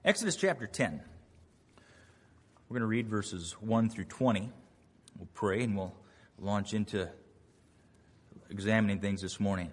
Exodus chapter 10. We're going to read verses 1 through 20. We'll pray and we'll launch into examining things this morning.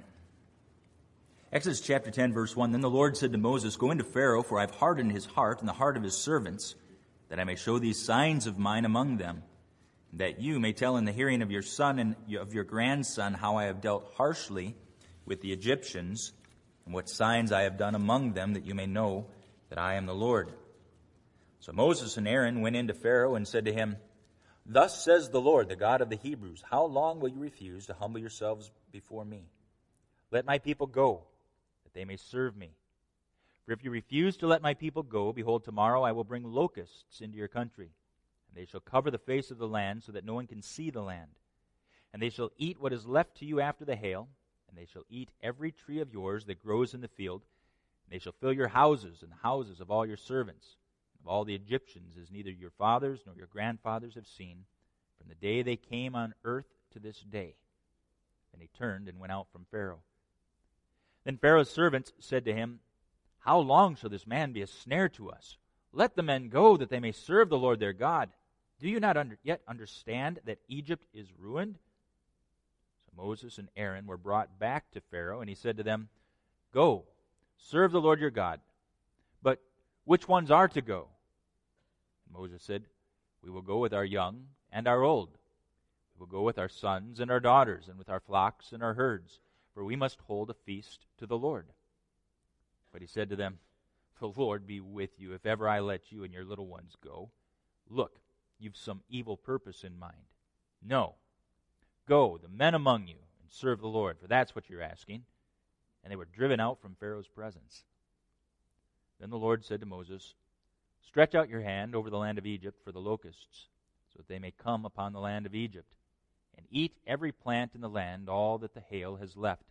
Exodus chapter 10, verse 1. Then the Lord said to Moses, "Go into Pharaoh, for I have hardened his heart and the heart of his servants, that I may show these signs of mine among them, and that you may tell in the hearing of your son and of your grandson how I have dealt harshly with the Egyptians, and what signs I have done among them, that you may know that I am the Lord." So Moses and Aaron went into Pharaoh and said to him, "Thus says the Lord, the God of the Hebrews, how long will you refuse to humble yourselves before me? Let my people go, that they may serve me. For if you refuse to let my people go, behold, tomorrow I will bring locusts into your country, and they shall cover the face of the land so that no one can see the land. And they shall eat what is left to you after the hail, and they shall eat every tree of yours that grows in the field. And they shall fill your houses and the houses of all your servants, of all the Egyptians, as neither your fathers nor your grandfathers have seen, from the day they came on earth to this day." Then he turned and went out from Pharaoh. Then Pharaoh's servants said to him, "How long shall this man be a snare to us? Let the men go, that they may serve the Lord their God. Do you not yet understand that Egypt is ruined?" So Moses and Aaron were brought back to Pharaoh, and he said to them, "Go, serve the Lord your God. But which ones are to go?" And Moses said, "We will go with our young and our old. We will go with our sons and our daughters, and with our flocks and our herds, for we must hold a feast to the Lord." But he said to them, "The Lord be with you, if ever I let you and your little ones go. Look, you've some evil purpose in mind. No, go, the men among you, and serve the Lord, for that's what you're asking." And they were driven out from Pharaoh's presence. Then the Lord said to Moses, "Stretch out your hand over the land of Egypt for the locusts, so that they may come upon the land of Egypt, and eat every plant in the land, all that the hail has left."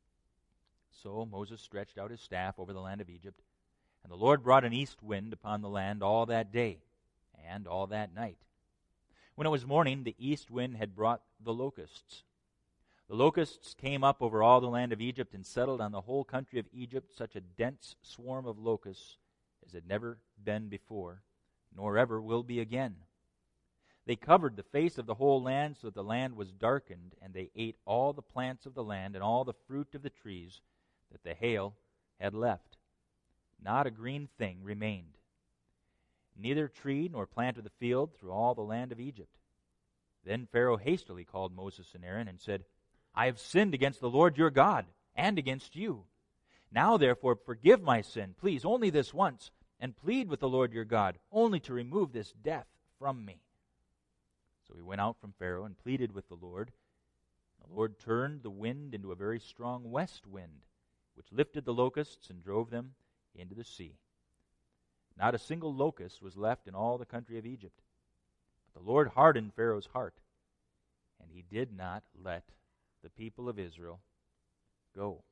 So Moses stretched out his staff over the land of Egypt, and the Lord brought an east wind upon the land all that day and all that night. When it was morning, the east wind had brought the locusts. The locusts came up over all the land of Egypt and settled on the whole country of Egypt, such a dense swarm of locusts as had never been before, nor ever will be again. They covered the face of the whole land so that the land was darkened, and they ate all the plants of the land and all the fruit of the trees that the hail had left. Not a green thing remained, neither tree nor plant of the field through all the land of Egypt. Then Pharaoh hastily called Moses and Aaron and said, "I have sinned against the Lord your God and against you. Now therefore forgive my sin, please, only this once, and plead with the Lord your God, only to remove this death from me." So he went out from Pharaoh and pleaded with the Lord. The Lord turned the wind into a very strong west wind, which lifted the locusts and drove them into the sea. Not a single locust was left in all the country of Egypt. But the Lord hardened Pharaoh's heart, and he did not let the people of Israel go.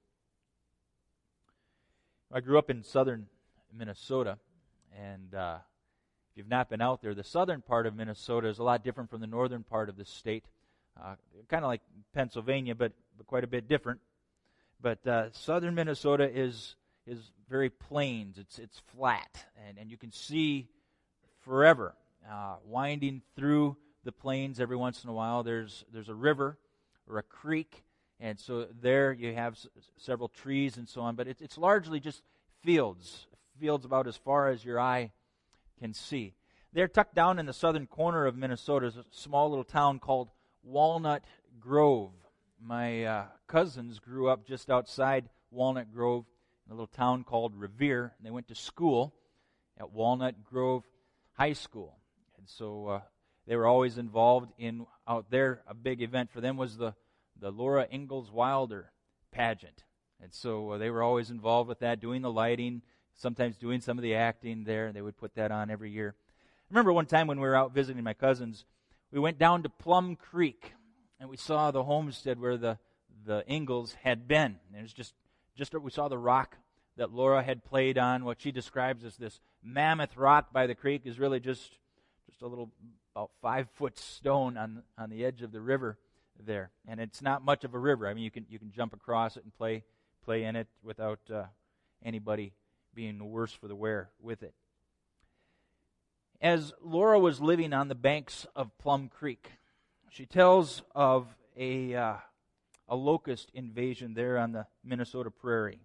I grew up in southern Minnesota, and if you've not been out there, the southern part of Minnesota is a lot different from the northern part of the state. Kind of like Pennsylvania, but quite a bit different. But southern Minnesota is very plains. It's flat, and you can see forever. Winding through the plains every once in a while, there's a river or a creek, and so there you have several trees and so on. But it's largely just fields about as far as your eye can see. They're tucked down in the southern corner of Minnesota is a small little town called Walnut Grove. My cousins grew up just outside Walnut Grove in a little town called Revere, and they went to school at Walnut Grove High School. And so they were always involved in, out there, a big event for them was the Laura Ingalls Wilder pageant. And so they were always involved with that, doing the lighting, sometimes doing some of the acting there. They would put that on every year. I remember one time when we were out visiting my cousins, we went down to Plum Creek, and we saw the homestead where the Ingalls had been. And it was just we saw the rock that Laura had played on. What she describes as this mammoth rock by the creek is really just a little about 5-foot stone on the edge of the river there. And it's not much of a river. I mean, you can jump across it and play in it without anybody being worse for the wear with it. As Laura was living on the banks of Plum Creek, she tells of a locust invasion there on the Minnesota prairie.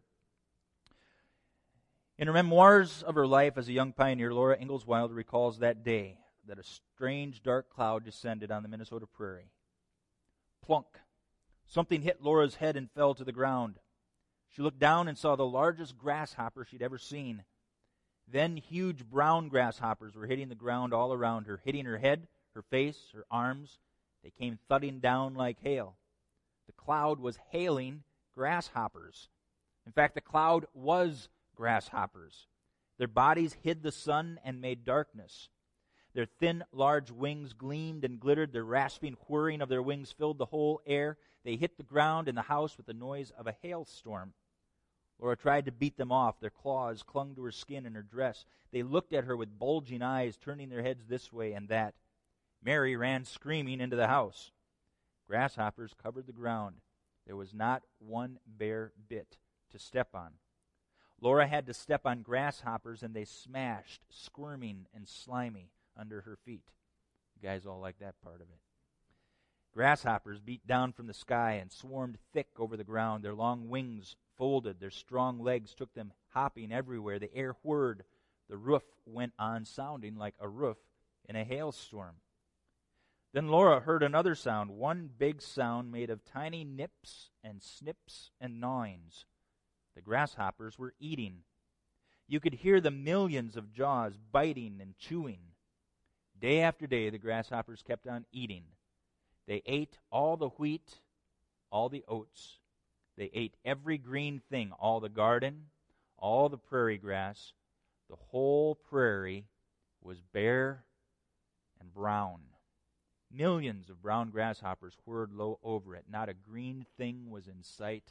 In her memoirs of her life as a young pioneer, Laura Ingalls Wilder recalls that day that a strange dark cloud descended on the Minnesota prairie. Plunk. Something hit Laura's head and fell to the ground. She looked down and saw the largest grasshopper she'd ever seen. Then huge brown grasshoppers were hitting the ground all around her, hitting her head, her face, her arms. They came thudding down like hail. The cloud was hailing grasshoppers. In fact, the cloud was grasshoppers. Their bodies hid the sun and made darkness. Their thin, large wings gleamed and glittered. The rasping whirring of their wings filled the whole air. They hit the ground and the house with the noise of a hailstorm. Laura tried to beat them off. Their claws clung to her skin and her dress. They looked at her with bulging eyes, turning their heads this way and that. Mary ran screaming into the house. Grasshoppers covered the ground. There was not one bare bit to step on. Laura had to step on grasshoppers, and they smashed, squirming and slimy, under her feet. You guys all like that part of it. Grasshoppers beat down from the sky and swarmed thick over the ground. Their long wings folded. Their strong legs took them hopping everywhere. The air whirred. The roof went on sounding like a roof in a hailstorm. Then Laura heard another sound, one big sound made of tiny nips and snips and gnawings. The grasshoppers were eating. You could hear the millions of jaws biting and chewing. Day after day, the grasshoppers kept on eating. They ate all the wheat, all the oats. They ate every green thing, all the garden, all the prairie grass. The whole prairie was bare and brown. Millions of brown grasshoppers whirred low over it. Not a green thing was in sight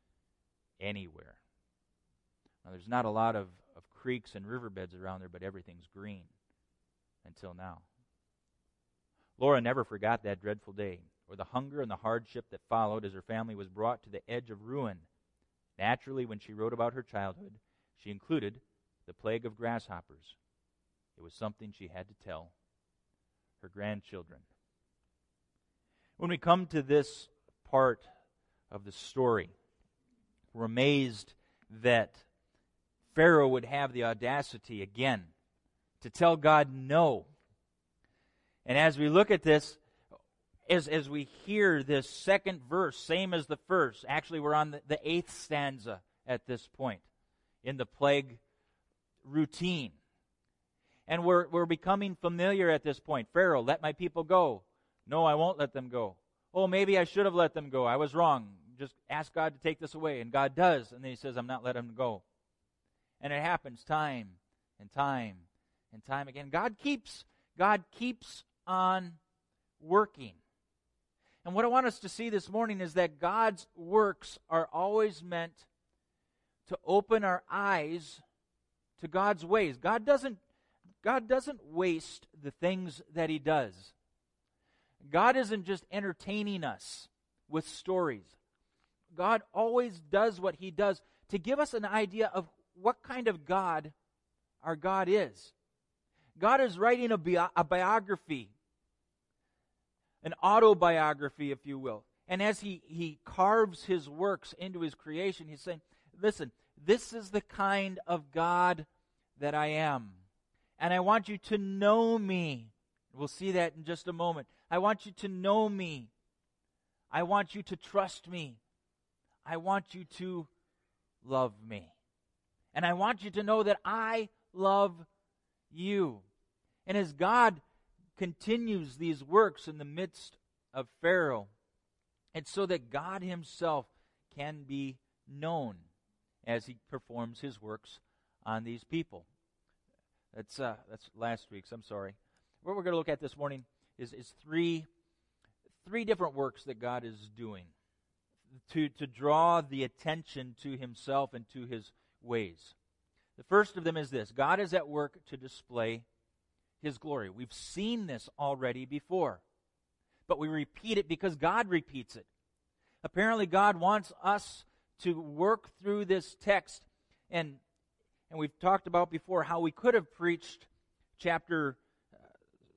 anywhere. Now, there's not a lot of creeks and riverbeds around there, but everything's green until now. Laura never forgot that dreadful day, or the hunger and the hardship that followed as her family was brought to the edge of ruin. Naturally, when she wrote about her childhood, she included the plague of grasshoppers. It was something she had to tell her grandchildren. When we come to this part of the story, we're amazed that Pharaoh would have the audacity again to tell God no. And as we look at this, as we hear this second verse, same as the first, actually we're on the 8th stanza at this point in the plague routine. And we're becoming familiar at this point. Pharaoh, let my people go. No, I won't let them go. Oh, maybe I should have let them go. I was wrong. Just ask God to take this away. And God does. And then he says, I'm not letting them go. And it happens time and time and time again. God keeps on working. And what I want us to see this morning is that God's works are always meant to open our eyes to God's ways. God doesn't waste the things that he does. God isn't just entertaining us with stories. God always does what he does to give us an idea of what kind of God our God is. God is writing a biography, an autobiography, if you will. And as he carves his works into his creation, he's saying, listen, this is the kind of God that I am. And I want you to know me. We'll see that in just a moment. I want you to know me. I want you to trust me. I want you to love me. And I want you to know that I love you. And as God continues these works in the midst of Pharaoh, it's so that God himself can be known as he performs his works on these people. That's last week's, I'm sorry. What we're going to look at this morning is three different works that God is doing to draw the attention to himself and to his ways. The first of them is this: God is at work to display his glory. We've seen this already before, but we repeat it because God repeats it. Apparently, God wants us to work through this text, and we've talked about before how we could have preached chapter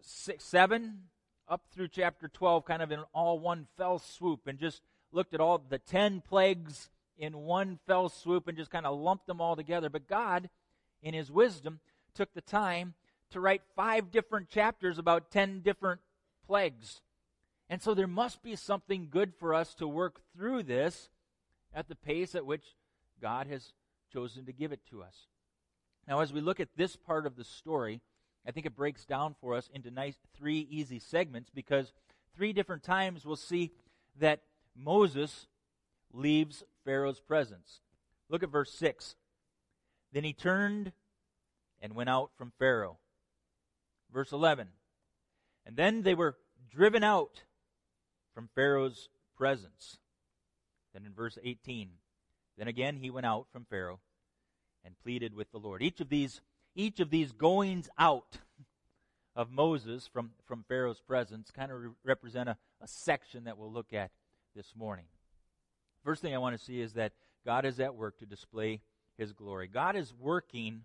7 up through chapter 12 kind of in all one fell swoop, and just looked at all the 10 plagues in one fell swoop and just kind of lumped them all together. But God, in His wisdom, took the time to write 5 different chapters about 10 different plagues. And so there must be something good for us to work through this at the pace at which God has chosen to give it to us. Now, as we look at this part of the story, I think it breaks down for us into nice 3 easy segments, because 3 different times we'll see that Moses leaves Pharaoh's presence. Look at verse 6. Then he turned and went out from Pharaoh. Verse 11. And then they were driven out from Pharaoh's presence. Then in verse 18. Then again he went out from Pharaoh and pleaded with the Lord. Each of these goings out of Moses from Pharaoh's presence kind of represent a section that we'll look at this morning. First thing I want to see is that God is at work to display His glory. God is working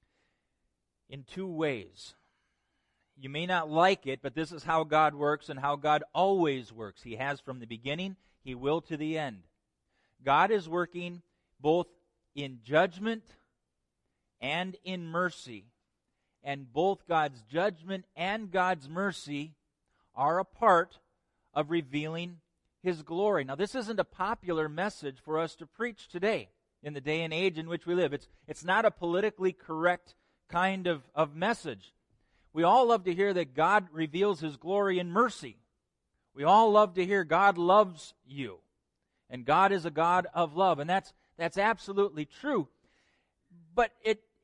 in 2 ways. You may not like it, but this is how God works and how God always works. He has from the beginning, He will to the end. God is working both in judgment and in mercy. And both God's judgment and God's mercy are a part of revealing His glory. Now, this isn't a popular message for us to preach today in the day and age in which we live. It's not a politically correct kind of message. We all love to hear that God reveals His glory in mercy. We all love to hear God loves you. And God is a God of love. And that's absolutely true. But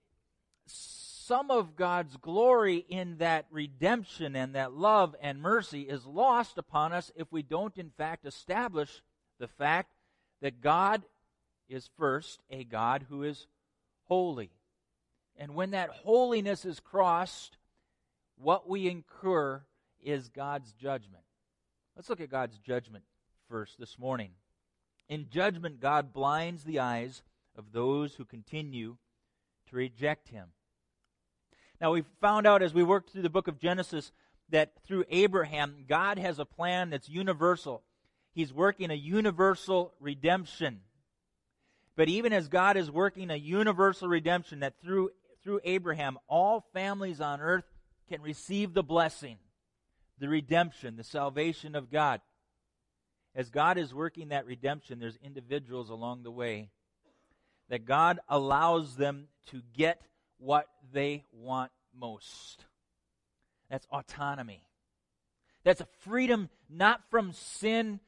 some of God's glory in that redemption and that love and mercy is lost upon us if we don't in fact establish the fact that God is first a God who is holy. And when that holiness is crossed, what we incur is God's judgment. Let's look at God's judgment first this morning. In judgment, God blinds the eyes of those who continue to reject Him. Now, we found out as we worked through the book of Genesis that through Abraham, God has a plan that's universal. He's working a universal redemption. But even as God is working a universal redemption, that through Abraham, all families on earth can receive the blessing, the redemption, the salvation of God. As God is working that redemption, there's individuals along the way that God allows them to get what they want most. That's autonomy. That's a freedom not from sin,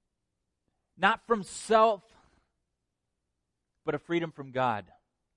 not from self, but a freedom from God.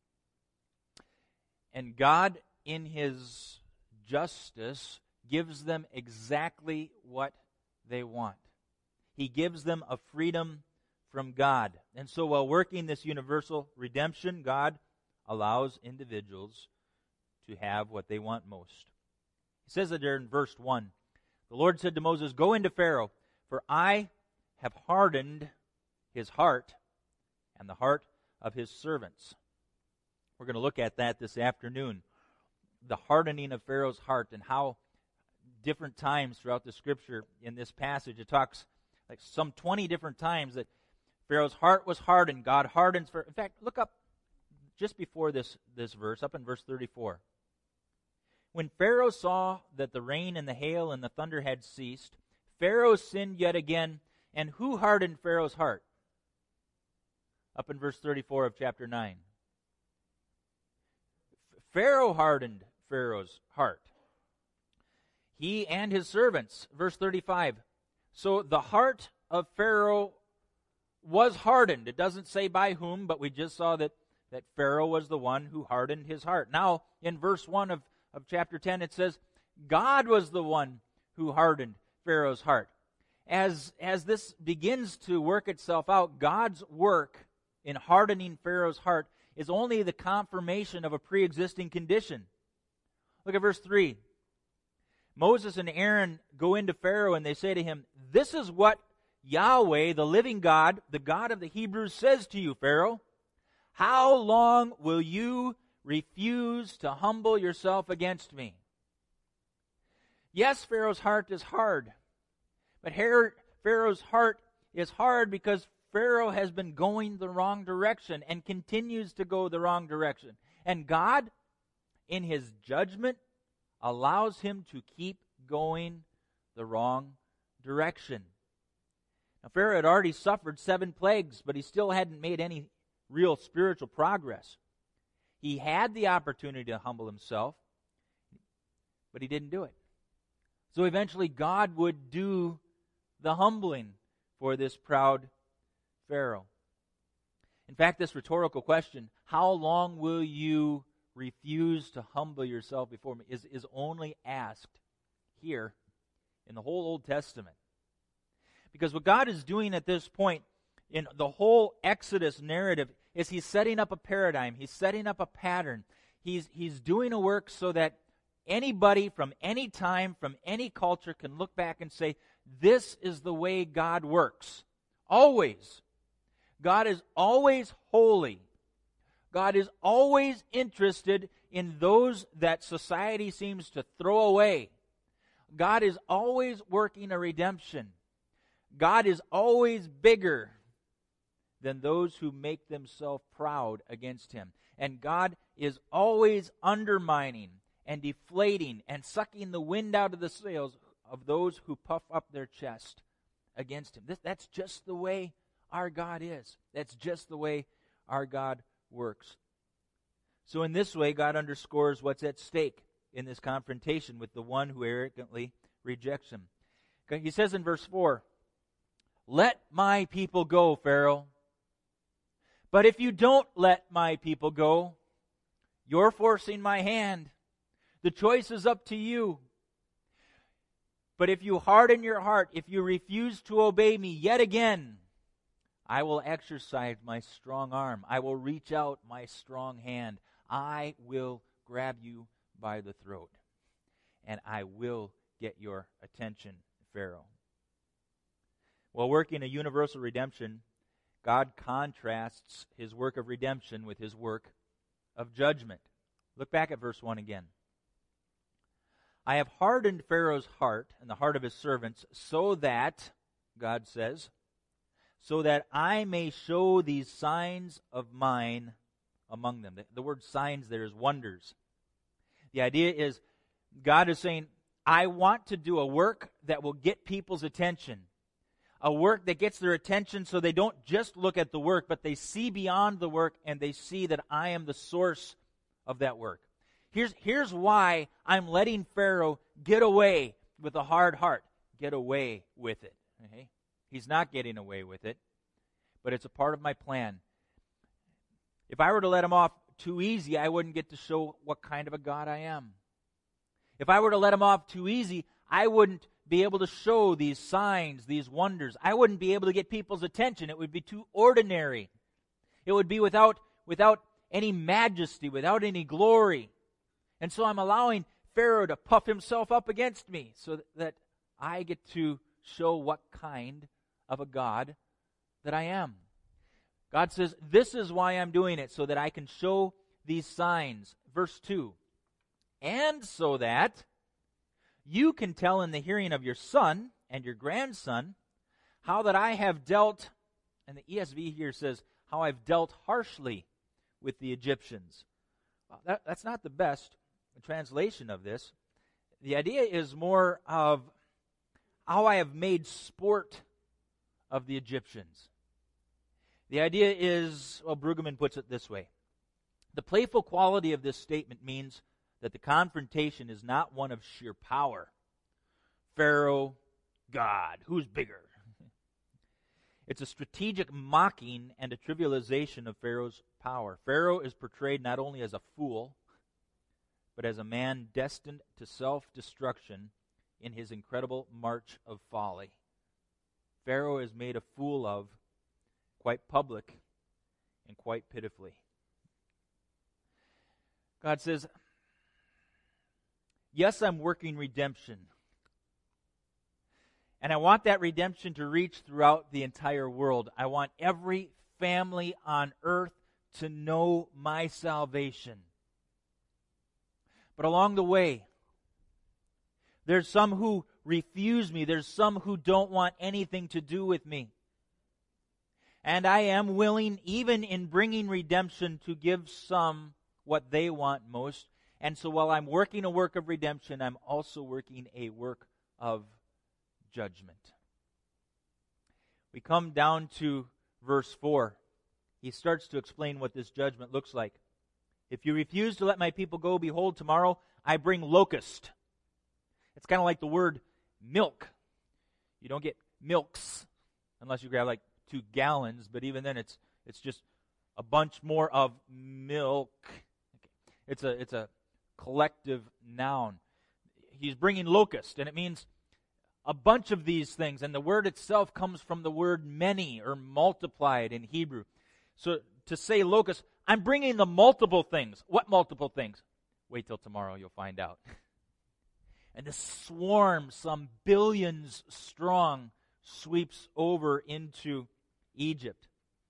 And God, in His justice, gives them exactly what they want. He gives them a freedom from God. And so while working this universal redemption, God allows individuals to have what they want most. He says it there in verse 1. The Lord said to Moses, "Go into Pharaoh, for I have hardened his heart and the heart of his servants." We're going to look at that this afternoon. The hardening of Pharaoh's heart, and how different times throughout the Scripture in this passage, it talks like some 20 different times that Pharaoh's heart was hardened. God hardens Pharaoh. In fact, look up just before this verse, up in verse 34. When Pharaoh saw that the rain and the hail and the thunder had ceased, Pharaoh sinned yet again. And who hardened Pharaoh's heart? Up in verse 34 of chapter 9. Pharaoh hardened Pharaoh's heart. He and his servants. Verse 35. So the heart of Pharaoh was hardened. It doesn't say by whom, but we just saw that Pharaoh was the one who hardened his heart. Now, in verse 1 of chapter 10, it says, God was the one who hardened Pharaoh's heart. As this begins to work itself out, God's work in hardening Pharaoh's heart is only the confirmation of a pre-existing condition. Look at verse 3. Moses and Aaron go into Pharaoh and they say to him, "This is what Yahweh, the living God, the God of the Hebrews, says to you, Pharaoh. How long will you refuse to humble yourself against me?" Yes, Pharaoh's heart is hard. But Pharaoh's heart is hard because Pharaoh has been going the wrong direction and continues to go the wrong direction. And God, in his judgment, allows him to keep going the wrong direction. Now, Pharaoh had already suffered 7 plagues, but he still hadn't made any real spiritual progress. He had the opportunity to humble himself, but he didn't do it. So eventually God would do the humbling for this proud Pharaoh. In fact, this rhetorical question, how long will you refuse to humble yourself before me, is only asked here in the whole Old Testament. Because what God is doing at this point in the whole Exodus narrative is he's setting up a paradigm. He's setting up a pattern. He's doing a work so that anybody from any time, from any culture can look back and say, this is the way God works. Always. God is always holy. God is always interested in those that society seems to throw away. God is always working a redemption. God is always bigger than those who make themselves proud against him. And God is always undermining and deflating and sucking the wind out of the sails of those who puff up their chest against him. That's just the way our God is. That's just the way our God works. So in this way, God underscores what's at stake in this confrontation with the one who arrogantly rejects him. He says in verse 4, "Let my people go, Pharaoh. But if you don't let my people go, you're forcing my hand. The choice is up to you. But if you harden your heart, if you refuse to obey me yet again, I will exercise my strong arm. I will reach out my strong hand. I will grab you by the throat. And I will get your attention, Pharaoh." While working a universal redemption, God contrasts his work of redemption with his work of judgment. Look back at verse 1 again. "I have hardened Pharaoh's heart and the heart of his servants so that," God says, "so that I may show these signs of mine among them." The word signs there is wonders. The idea is God is saying, I want to do a work that will get people's attention. A work that gets their attention so they don't just look at the work, but they see beyond the work and they see that I am the source of that work. Here's why I'm letting Pharaoh get away with a hard heart. Get away with it. Okay? He's not getting away with it, but it's a part of my plan. If I were to let him off too easy, I wouldn't get to show what kind of a God I am. If I were to let him off too easy, I wouldn't be able to show these signs, these wonders. I wouldn't be able to get people's attention. It would be too ordinary. It would be without any majesty, without any glory. And so I'm allowing Pharaoh to puff himself up against me so that I get to show what kind of a God that I am. God says, this is why I'm doing it, so that I can show these signs. Verse 2, "And so that you can tell in the hearing of your son and your grandson how that I have dealt," and the ESV here says, "how I've dealt harshly with the Egyptians." Well, that's not the best translation of this. The idea is more of how I have made sport of the Egyptians. The idea is, well, Brueggemann puts it this way. The playful quality of this statement means that the confrontation is not one of sheer power. Pharaoh, God, who's bigger? It's a strategic mocking and a trivialization of Pharaoh's power. Pharaoh is portrayed not only as a fool, but as a man destined to self-destruction in his incredible march of folly. Pharaoh is made a fool of quite public and quite pitifully. God says, yes, I'm working redemption. And I want that redemption to reach throughout the entire world. I want every family on earth to know my salvation. But along the way, There's some who refuse me. There's some who don't want anything to do with me. And I am willing, even in bringing redemption, to give some what they want most. And so while I'm working a work of redemption, I'm also working a work of judgment. We come down to verse 4. He starts to explain what this judgment looks like. If you refuse to let my people go, behold, tomorrow I bring locust. It's kind of like the word milk. You don't get milks unless you grab like 2 gallons, but even then it's just a bunch more of milk. It's a collective noun. He's bringing locust, and it means a bunch of these things, and the word itself comes from the word many or multiplied in Hebrew. So to say locust, I'm bringing the multiple things. What multiple things? Wait till tomorrow, you'll find out. And this swarm, some billions strong, sweeps over into Egypt.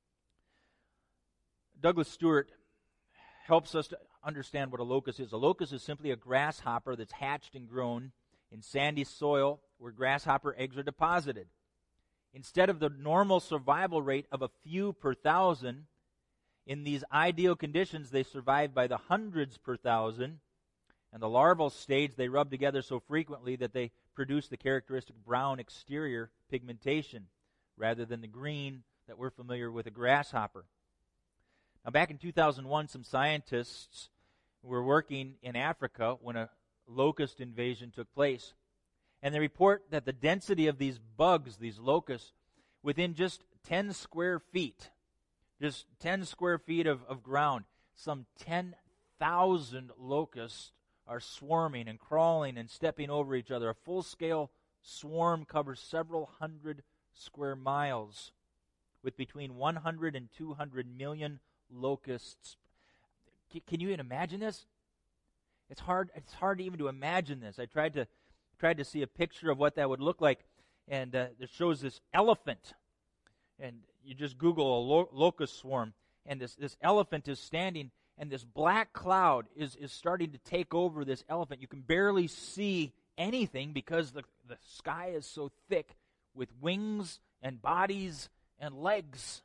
Douglas Stewart helps us to understand what a locust is. A locust is simply a grasshopper that's hatched and grown in sandy soil where grasshopper eggs are deposited. Instead of the normal survival rate of a few per thousand, in these ideal conditions they survive by the hundreds per thousand. And the larval stage, they rub together so frequently that they produce the characteristic brown exterior pigmentation rather than the green that we're familiar with a grasshopper. Now, back in 2001, some scientists were working in Africa when a locust invasion took place. And they report that the density of these bugs, these locusts, within just 10 square feet, just 10 square feet of ground, some 10,000 locusts are swarming and crawling and stepping over each other. A full-scale swarm covers several hundred square miles with between 100 and 200 million locusts. Can you even imagine this? It's hard even to imagine this. I tried to see a picture of what that would look like, and it shows this elephant. And you just Google a locust swarm, and this elephant is standing, and this black cloud is starting to take over this elephant. You can barely see anything because the sky is so thick with wings and bodies and legs.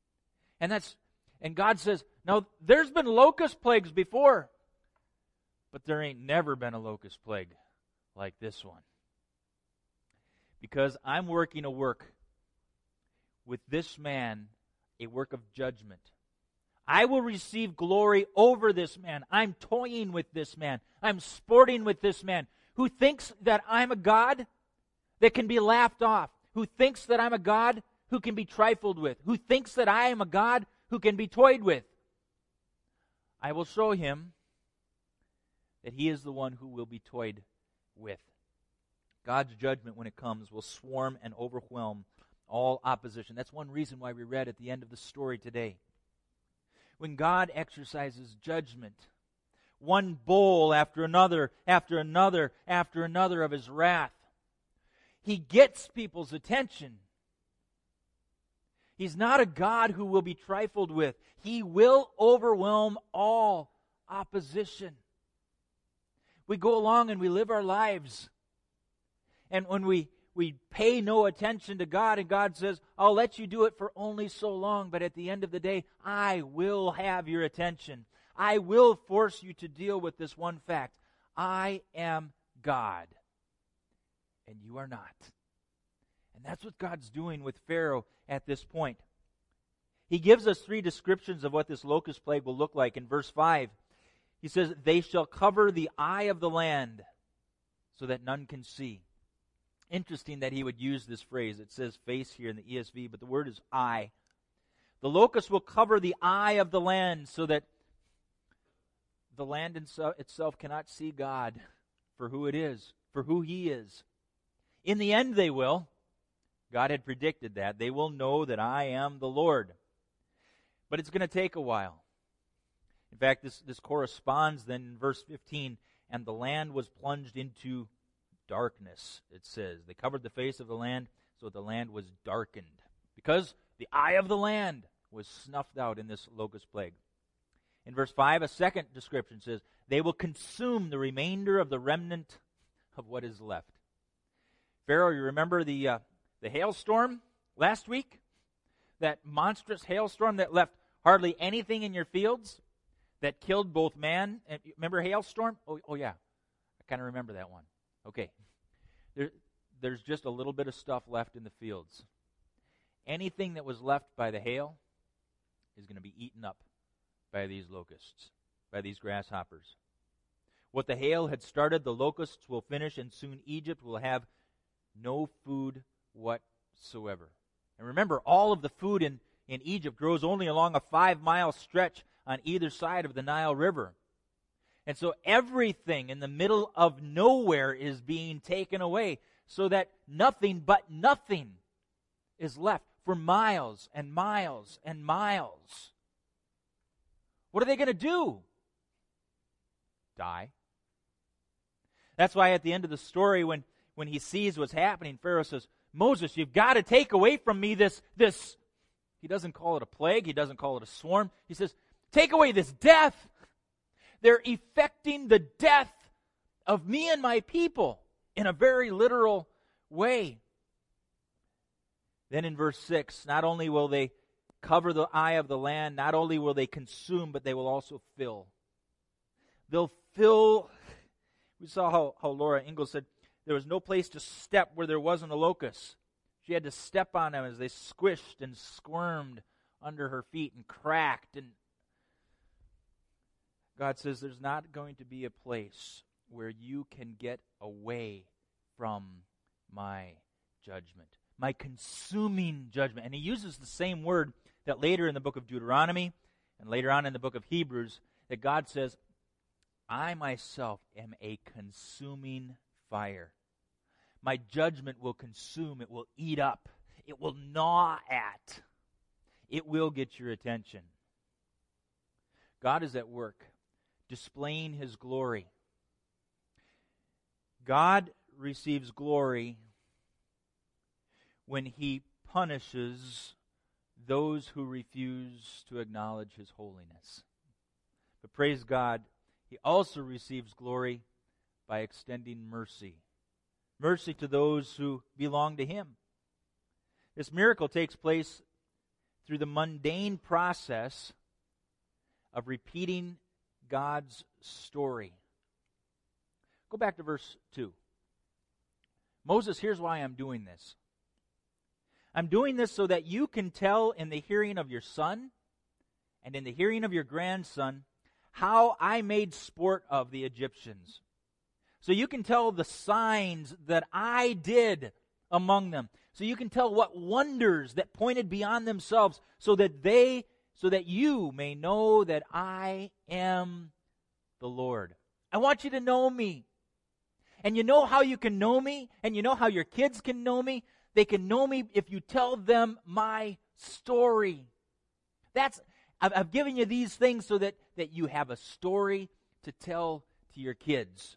And God says, now there's been locust plagues before, but there ain't never been a locust plague like this one. Because I'm working a work with this man, a work of judgment. I will receive glory over this man. I'm toying with this man. I'm sporting with this man who thinks that I'm a God that can be laughed off, who thinks that I'm a God who can be trifled with, who thinks that I am a God who can be toyed with. I will show him that he is the one who will be toyed with. God's judgment, when it comes, will swarm and overwhelm all opposition. That's one reason why we read at the end of the story today. When God exercises judgment, one bowl after another, after another, after another of his wrath, he gets people's attention. He's not a God who will be trifled with. He will overwhelm all opposition. We go along and we live our lives. And when we pay no attention to God, and God says, I'll let you do it for only so long, but at the end of the day, I will have your attention. I will force you to deal with this one fact. I am God, and you are not. And that's what God's doing with Pharaoh at this point. He gives us 3 descriptions of what this locust plague will look like. In verse 5, he says, they shall cover the eye of the land so that none can see. Interesting that he would use this phrase. It says face here in the ESV, but the word is eye. The locust will cover the eye of the land so that the land itself cannot see God for who it is, for who he is. In the end they will. God had predicted that. They will know that I am the Lord. But it's going to take a while. In fact, this corresponds then in verse 15, and the land was plunged into darkness, it says. They covered the face of the land so that the land was darkened because the eye of the land was snuffed out in this locust plague. In verse 5, a second description says, they will consume the remainder of the remnant of what is left. Pharaoh, you remember the hailstorm last week? That monstrous hailstorm that left hardly anything in your fields, that killed both man and, remember hailstorm? Oh yeah, I kind of remember that one. Okay, there's just a little bit of stuff left in the fields. Anything that was left by the hail is going to be eaten up by these locusts, by these grasshoppers. What the hail had started, the locusts will finish, and soon Egypt will have no food whatsoever. And remember, all of the food in Egypt grows only along a 5-mile stretch on either side of the Nile River. And so everything in the middle of nowhere is being taken away, so that nothing but nothing is left for miles and miles and miles. What are they going to do? Die. That's why at the end of the story, when he sees what's happening, Pharaoh says, Moses, you've got to take away from me this. He doesn't call it a plague. He doesn't call it a swarm. He says, take away this death. They're effecting the death of me and my people in a very literal way. Then in verse 6, not only will they cover the eye of the land, not only will they consume, but they will also fill. They'll fill. We saw how Laura Ingalls said there was no place to step where there wasn't a locust. She had to step on them as they squished and squirmed under her feet and cracked. And God says there's not going to be a place where you can get away from my judgment, my consuming judgment. And he uses the same word that later in the book of Deuteronomy and later on in the book of Hebrews, that God says, I myself am a consuming fire. My judgment will consume, it will eat up, it will gnaw at, it will get your attention. God is at work, displaying his glory. God receives glory when he punishes those who refuse to acknowledge his holiness. But praise God, he also receives glory by extending mercy. Mercy to those who belong to him. This miracle takes place through the mundane process of repeating God's story. Go back to verse 2. Moses, here's why I'm doing this. I'm doing this so that you can tell in the hearing of your son and in the hearing of your grandson how I made sport of the Egyptians. So you can tell the signs that I did among them. So you can tell what wonders that pointed beyond themselves, so that you may know that I am the Lord. I want you to know me. And you know how you can know me, and you know how your kids can know me. They can know me if you tell them my story. I've given you these things so that you have a story to tell to your kids.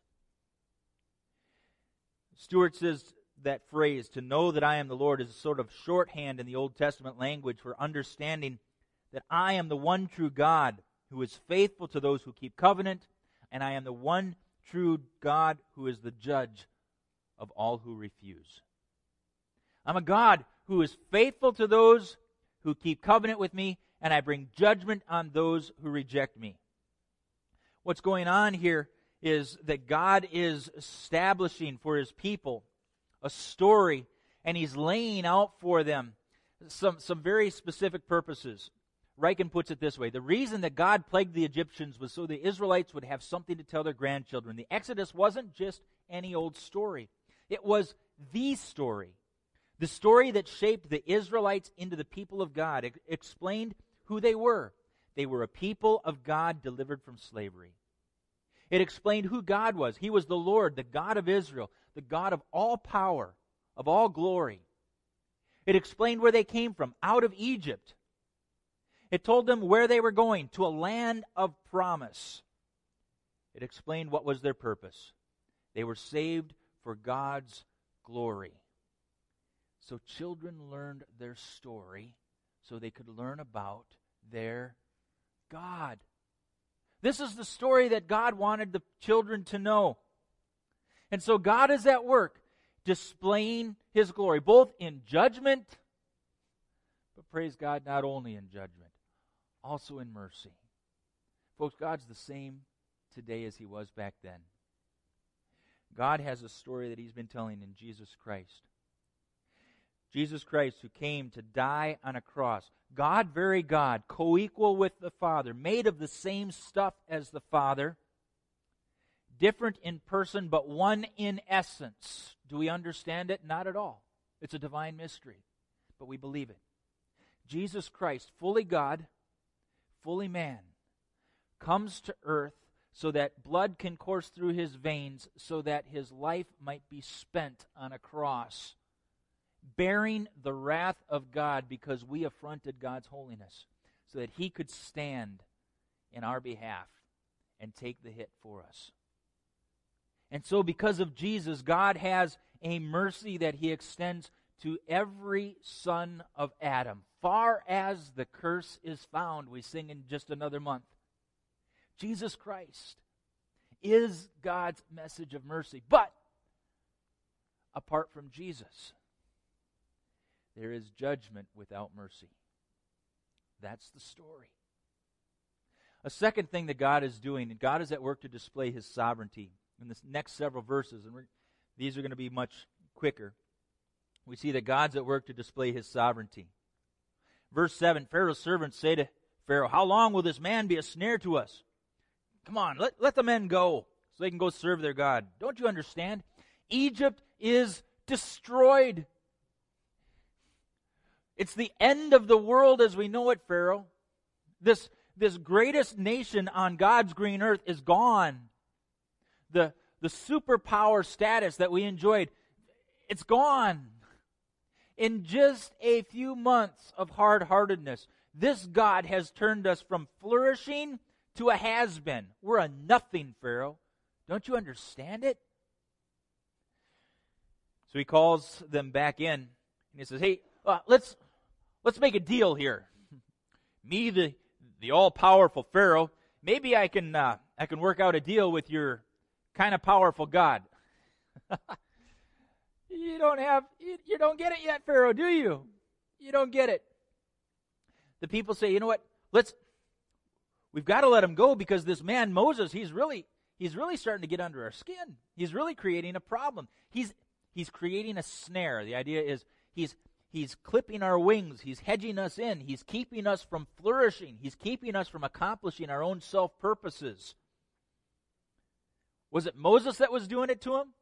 Stewart says that phrase, to know that I am the Lord, is a sort of shorthand in the Old Testament language for understanding that I am the one true God who is faithful to those who keep covenant, and I am the one true God who is the judge of all who refuse. I'm a God who is faithful to those who keep covenant with me, and I bring judgment on those who reject me. What's going on here is that God is establishing for his people a story, and he's laying out for them some very specific purposes. Riken puts it this way: the reason that God plagued the Egyptians was so the Israelites would have something to tell their grandchildren. The Exodus wasn't just any old story. It was the story. The story that shaped the Israelites into the people of God. It explained who they were. They were a people of God delivered from slavery. It explained who God was. He was the Lord, the God of Israel, the God of all power, of all glory. It explained where they came from, out of Egypt. It told them where they were going, to a land of promise. It explained what was their purpose. They were saved for God's glory. So children learned their story so they could learn about their God. This is the story that God wanted the children to know. And so God is at work displaying His glory, both in judgment, but praise God, not only in judgment, also in mercy. Folks, God's the same today as He was back then. God has a story that He's been telling in Jesus Christ. Jesus Christ, who came to die on a cross. God, very God, co-equal with the Father, made of the same stuff as the Father, different in person, but one in essence. Do we understand it? Not at all. It's a divine mystery, but we believe it. Jesus Christ, fully God, fully man, comes to earth so that blood can course through His veins, so that His life might be spent on a cross, bearing the wrath of God because we affronted God's holiness, so that He could stand in our behalf and take the hit for us. And so because of Jesus, God has a mercy that He extends to every son of Adam, far as the curse is found. We sing in just another month. Jesus Christ is God's message of mercy. But apart from Jesus, there is judgment without mercy. That's the story. A second thing that God is doing, and God is at work to display His sovereignty. In the next several verses, and these are going to be much quicker, we see that God's at work to display His sovereignty. Verse 7, Pharaoh's servants say to Pharaoh, "How long will this man be a snare to us? Come on, let the men go so they can go serve their God. Don't you understand? Egypt is destroyed. It's the end of the world as we know it, Pharaoh. This greatest nation on God's green earth is gone. The superpower status that we enjoyed, it's gone. In just a few months of hard-heartedness, this God has turned us from flourishing to a has-been. We're a nothing, Pharaoh. Don't you understand it?" So he calls them back in, and he says, "Hey, let's make a deal here. Me, the all-powerful Pharaoh, maybe I can work out a deal with your kind of powerful God." You don't get it yet, Pharaoh, do you? You don't get it. The people say, "You know what? We've got to let him go because this man Moses, he's really starting to get under our skin. He's really creating a problem. He's creating a snare." The idea is he's clipping our wings. He's hedging us in. He's keeping us from flourishing. He's keeping us from accomplishing our own self-purposes. Was it Moses that was doing it to him?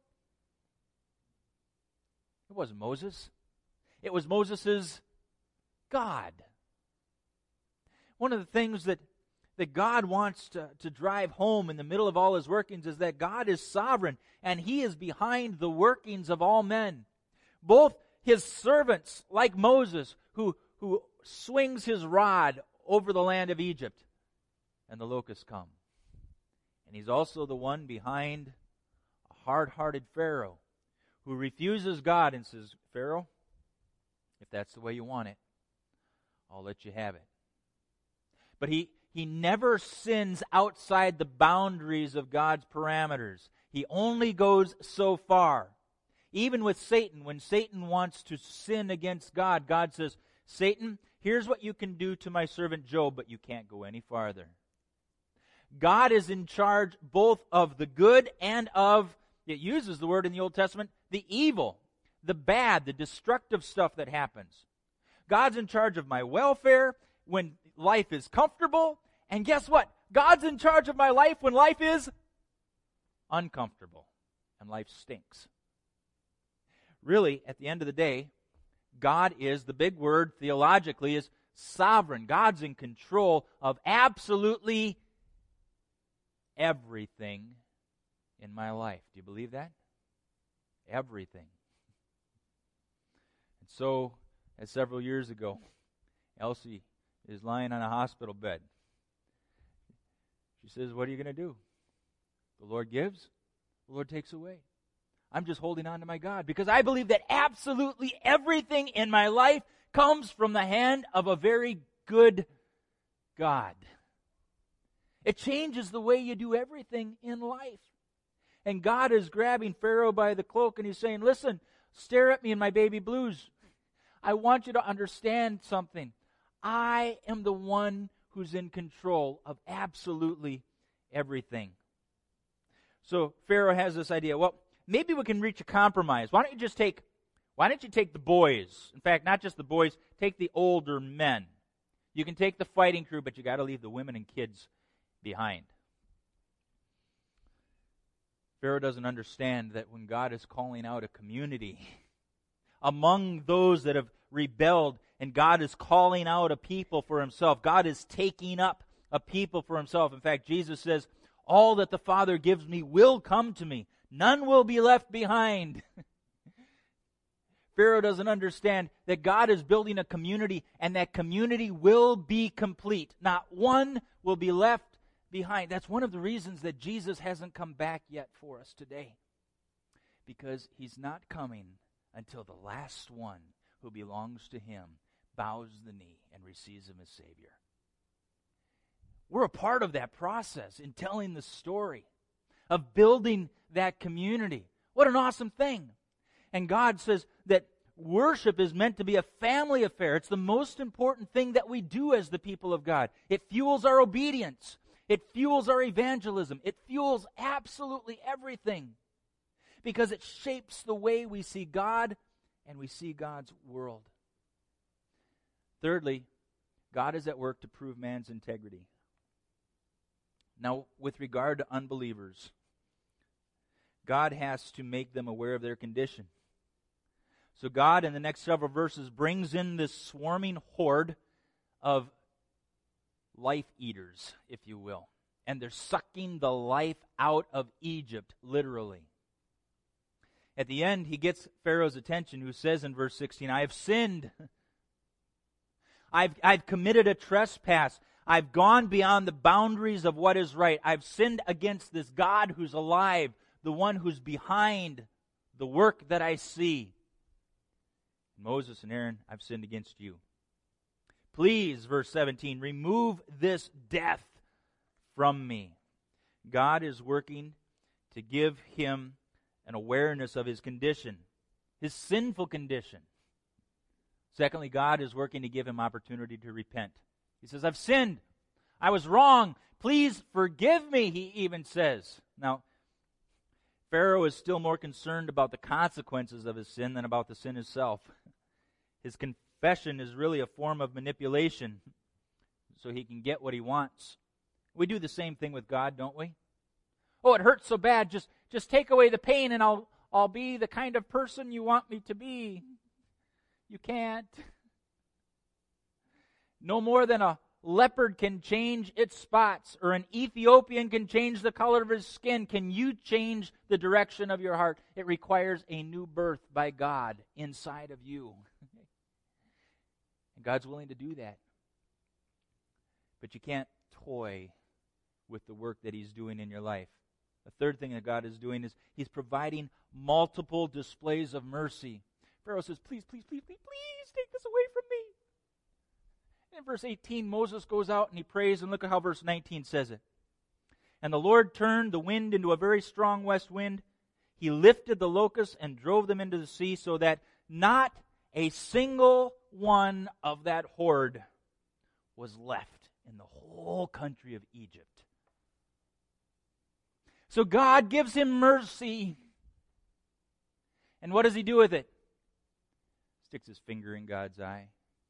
It wasn't Moses. It was Moses' God. One of the things that God wants to drive home in the middle of all His workings is that God is sovereign and He is behind the workings of all men. Both His servants, like Moses, who swings his rod over the land of Egypt, and the locusts come. And He's also the one behind a hard-hearted Pharaoh who refuses God and says, "Pharaoh, if that's the way you want it, I'll let you have it." But he never sins outside the boundaries of God's parameters. He only goes so far. Even with Satan, when Satan wants to sin against God, God says, "Satan, here's what you can do to my servant Job, but you can't go any farther." God is in charge both of the good and of, it uses the word in the Old Testament, the evil, the bad, the destructive stuff that happens. God's in charge of my welfare when life is comfortable, and guess what? God's in charge of my life when life is uncomfortable and life stinks. Really, at the end of the day, God is, the big word theologically is sovereign. God's in control of absolutely everything in my life. Do you believe that? Everything. And so, as several years ago, Elsie is lying on a hospital bed. She says, "What are you going to do? The Lord gives, the Lord takes away. I'm just holding on to my God because I believe that absolutely everything in my life comes from the hand of a very good God." It changes the way you do everything in life. And God is grabbing Pharaoh by the cloak and he's saying, listen, stare at me in my baby blues. I want you to understand something. I am the one who's in control of absolutely everything. So Pharaoh has this idea, well, maybe we can reach a compromise. Why don't you take the boys? In fact, not just the boys, take the older men. You can take the fighting crew, but you got to leave the women and kids behind. Pharaoh doesn't understand that when God is calling out a community among those that have rebelled, and God is calling out a people for himself, God is taking up a people for himself. In fact, Jesus says, all that the Father gives me will come to me. None will be left behind. Pharaoh doesn't understand that God is building a community, and that community will be complete. Not one will be left behind. That's one of the reasons that Jesus hasn't come back yet for us today. Because he's not coming until the last one who belongs to him bows the knee and receives him as Savior. We're a part of that process in telling the story of building that community. What an awesome thing. And God says that worship is meant to be a family affair. It's the most important thing that we do as the people of God. It fuels our obedience. It fuels our evangelism. It fuels absolutely everything because it shapes the way we see God and we see God's world. Thirdly, God is at work to prove man's integrity. Now, with regard to unbelievers, God has to make them aware of their condition. So God, in the next several verses, brings in this swarming horde of life eaters, if you will. And they're sucking the life out of Egypt, literally. At the end, he gets Pharaoh's attention, who says in verse 16, I have sinned. I've committed a trespass. I've gone beyond the boundaries of what is right. I've sinned against this God who's alive, the one who's behind the work that I see. Moses and Aaron, I've sinned against you. Please, verse 17, remove this death from me. God is working to give him an awareness of his condition, his sinful condition. Secondly, God is working to give him opportunity to repent. He says, I've sinned. I was wrong. Please forgive me, he even says. Now, Pharaoh is still more concerned about the consequences of his sin than about the sin itself. His confession is really a form of manipulation so he can get what he wants. We do the same thing with God, don't we? Oh, it hurts so bad. Just take away the pain and I'll be the kind of person you want me to be. You can't. No more than a leopard can change its spots, or an Ethiopian can change the color of his skin, can you change the direction of your heart. It requires a new birth by God inside of you. And God's willing to do that. But you can't toy with the work that he's doing in your life. The third thing that God is doing is he's providing multiple displays of mercy. Pharaoh says, please, please, please, please, please take this away from me. In verse 18, Moses goes out and he prays, and look at how verse 19 says it. And the Lord turned the wind into a very strong west wind. He lifted the locusts and drove them into the sea, so that not a single one of that horde was left in the whole country of Egypt. So God gives him mercy. And what does he do with it? Sticks his finger in God's eye.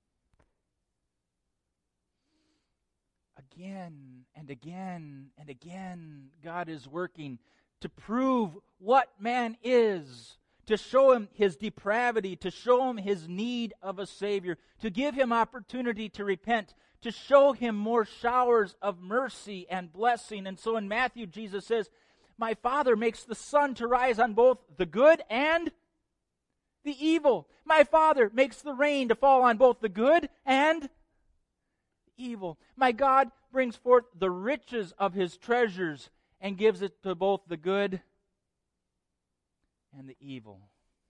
Again and again and again, God is working to prove what man is, to show him his depravity, to show him his need of a Savior, to give him opportunity to repent, to show him more showers of mercy and blessing. And so in Matthew, Jesus says, my Father makes the sun to rise on both the good and the evil. My Father makes the rain to fall on both the good and evil. My God brings forth the riches of his treasures and gives it to both the good and the evil.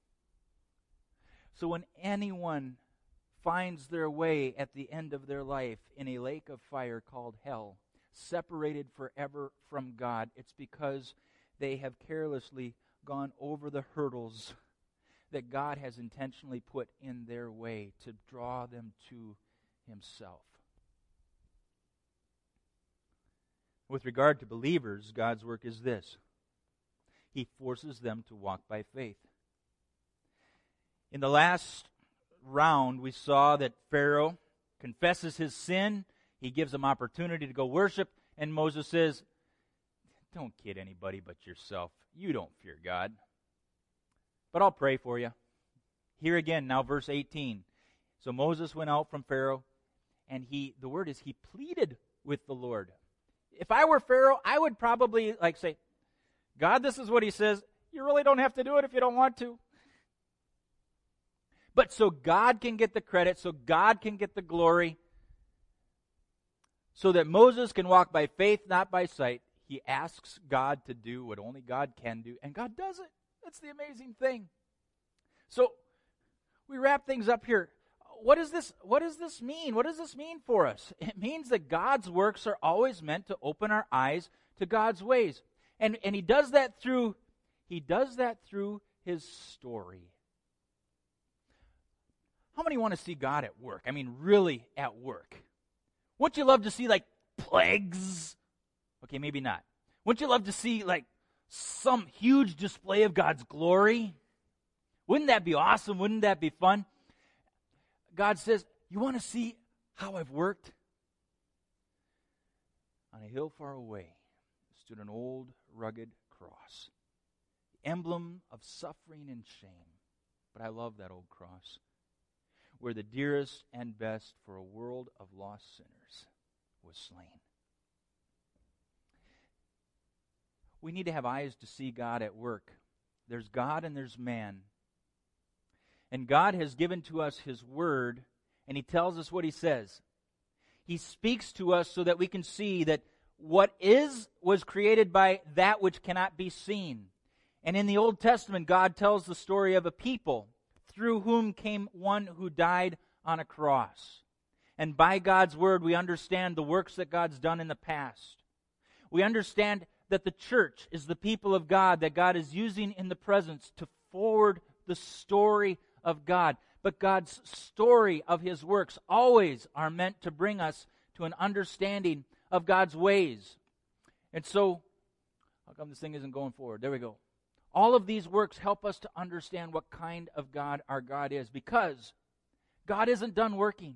So when anyone finds their way at the end of their life in a lake of fire called hell, separated forever from God, it's because they have carelessly gone over the hurdles that God has intentionally put in their way to draw them to Himself. With regard to believers, God's work is this: He forces them to walk by faith. In the last round, we saw that Pharaoh confesses his sin. He gives them opportunity to go worship. And Moses says, don't kid anybody but yourself. You don't fear God. But I'll pray for you. Here again, now verse 18. So Moses went out from Pharaoh, and the word is he pleaded with the Lord. If I were Pharaoh, I would probably say, God, this is what He says. You really don't have to do it if you don't want to. But so God can get the credit, so God can get the glory, so that Moses can walk by faith, not by sight, he asks God to do what only God can do, and God does it. That's the amazing thing. So we wrap things up here. What does this mean? What does this mean for us? It means that God's works are always meant to open our eyes to God's ways. And He does that through His story. How many want to see God at work? I mean, really at work. Wouldn't you love to see, plagues? Okay, maybe not. Wouldn't you love to see, some huge display of God's glory? Wouldn't that be awesome? Wouldn't that be fun? God says, you want to see how I've worked? On a hill far away stood an old, rugged cross, the emblem of suffering and shame. But I love that old cross, where the dearest and best for a world of lost sinners was slain. We need to have eyes to see God at work. There's God and there's man. And God has given to us His Word, and He tells us what He says. He speaks to us so that we can see that what is was created by that which cannot be seen. And in the Old Testament, God tells the story of a people through whom came one who died on a cross. And by God's Word, we understand the works that God's done in the past. We understand that the church is the people of God, that God is using in the present to forward the story of God. But God's story of His works always are meant to bring us to an understanding of God's ways. And so, how come this thing isn't going forward? There we go. All of these works help us to understand what kind of God our God is, because God isn't done working.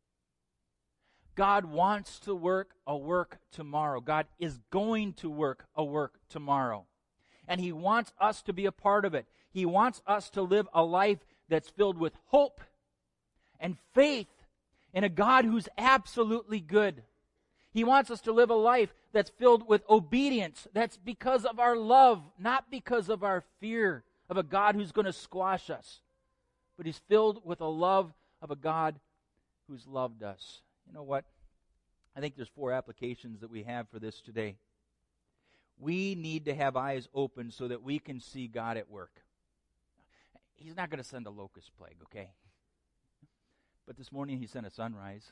God wants to work a work tomorrow. God is going to work a work tomorrow. And He wants us to be a part of it. He wants us to live a life that's filled with hope and faith in a God who's absolutely good. He wants us to live a life that's filled with obedience. That's because of our love, not because of our fear of a God who's going to squash us. But He's filled with a love of a God who's loved us. You know what? I think there's 4 applications that we have for this today. We need to have eyes open so that we can see God at work. He's not going to send a locust plague, okay? But this morning He sent a sunrise.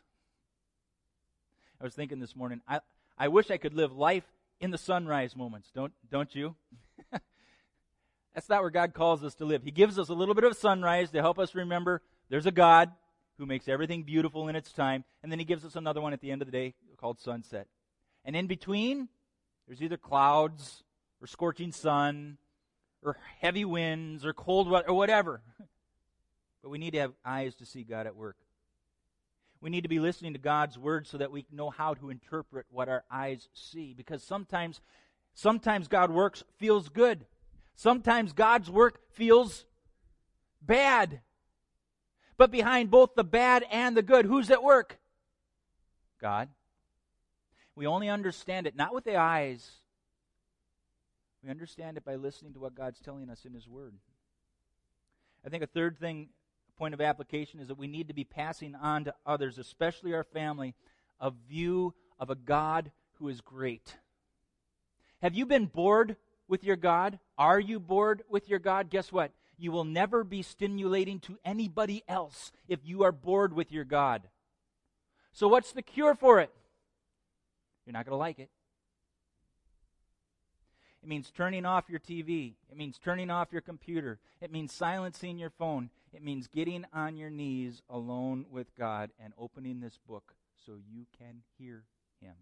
I was thinking this morning, I wish I could live life in the sunrise moments, don't you? That's not where God calls us to live. He gives us a little bit of sunrise to help us remember there's a God who makes everything beautiful in its time, and then He gives us another one at the end of the day called sunset. And in between, there's either clouds or scorching sun or heavy winds or cold weather or whatever. But we need to have eyes to see God at work. We need to be listening to God's Word so that we know how to interpret what our eyes see. Because sometimes God works feels good. Sometimes God's work feels bad. But behind both the bad and the good, who's at work? God. We only understand it, not with the eyes. We understand it by listening to what God's telling us in His Word. I think a third point of application is that we need to be passing on to others, especially our family, a view of a God who is great. Have you been bored with your God? Are you bored with your God? Guess what? You will never be stimulating to anybody else if you are bored with your God. So what's the cure for it? You're not going to like it. It means turning off your TV. It means turning off your computer. It means silencing your phone. It means getting on your knees alone with God and opening this book so you can hear Him.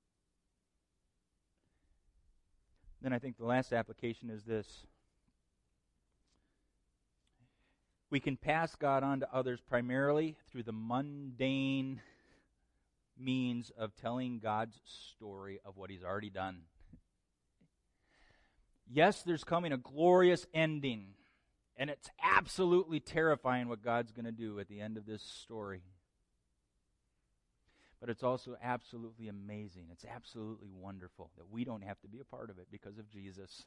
Then I think the last application is this. We can pass God on to others primarily through the mundane means of telling God's story of what He's already done. Yes, there's coming a glorious ending, and it's absolutely terrifying what God's going to do at the end of this story. But it's also absolutely amazing. It's absolutely wonderful that we don't have to be a part of it because of Jesus.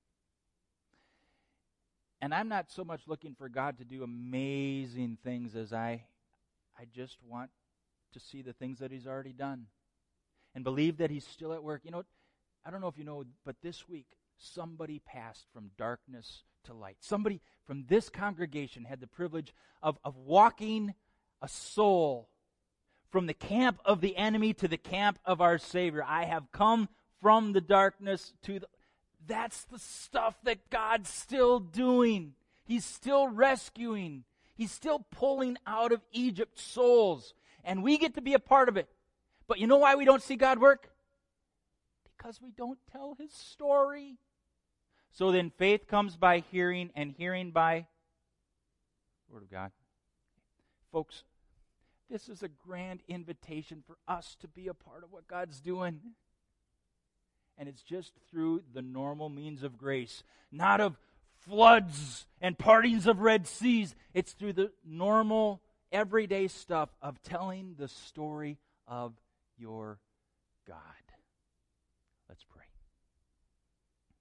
And I'm not so much looking for God to do amazing things as I just want to see the things that He's already done and believe that He's still at work. You know, I don't know if you know, but this week somebody passed from darkness to light. Somebody from this congregation had the privilege of walking a soul from the camp of the enemy to the camp of our Savior. I have come from the darkness to the... That's the stuff that God's still doing. He's still rescuing. He's still pulling out of Egypt souls. And we get to be a part of it. But you know why we don't see God work? Because we don't tell His story. So then faith comes by hearing, and hearing by the Word of God. Folks, this is a grand invitation for us to be a part of what God's doing. And it's just through the normal means of grace, not of floods and partings of Red Seas. It's through the normal, everyday stuff of telling the story of your God.